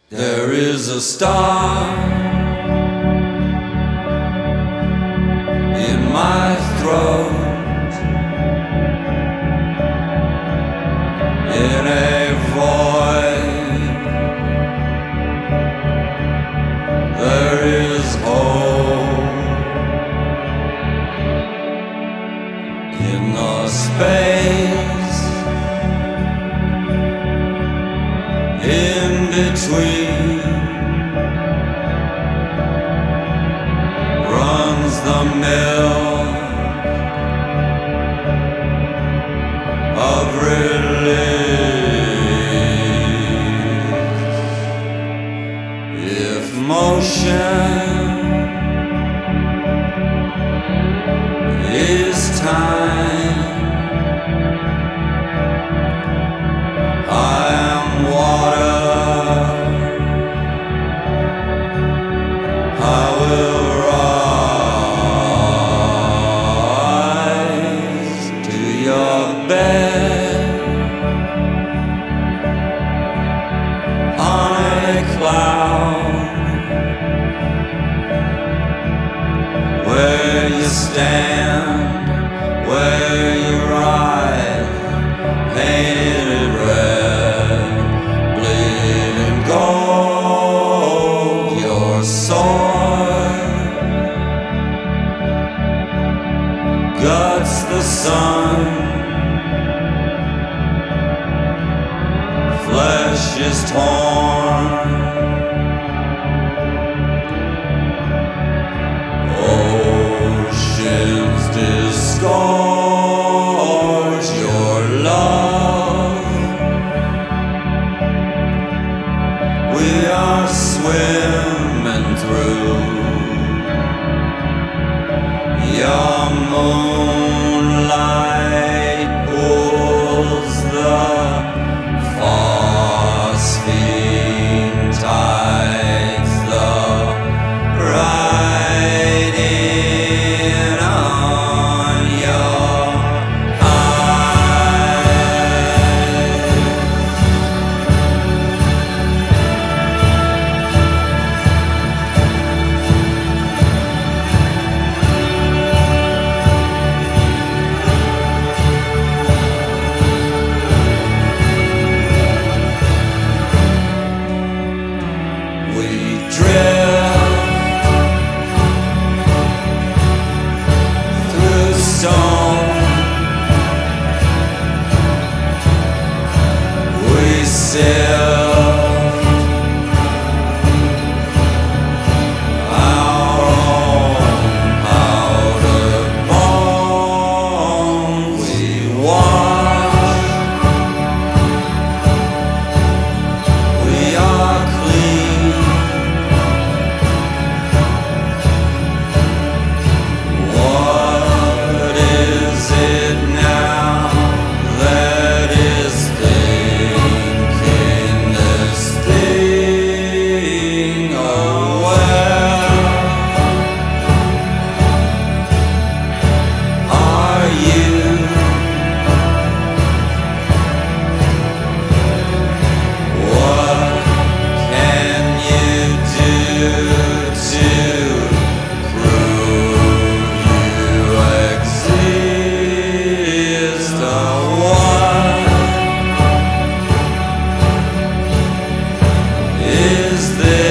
There is a star in my throat, in a void. There is hope in the space in between. Runs the milk of relief. If motion is time, I am water. I will rise to your bed on a cloud, where you stand, where you ride, painted red, bleeding gold, your sword guts the sun. Flesh is torn, oceans disgorge your love. We are swimming through your moonlight pools, the phosphine tides, the writing on your eyes. We drift through stone. We sift our own powdered bones. We wash, we are clean. What is it now that is thinking this thing aware? Are you? What can you do to prove you exist? What is this?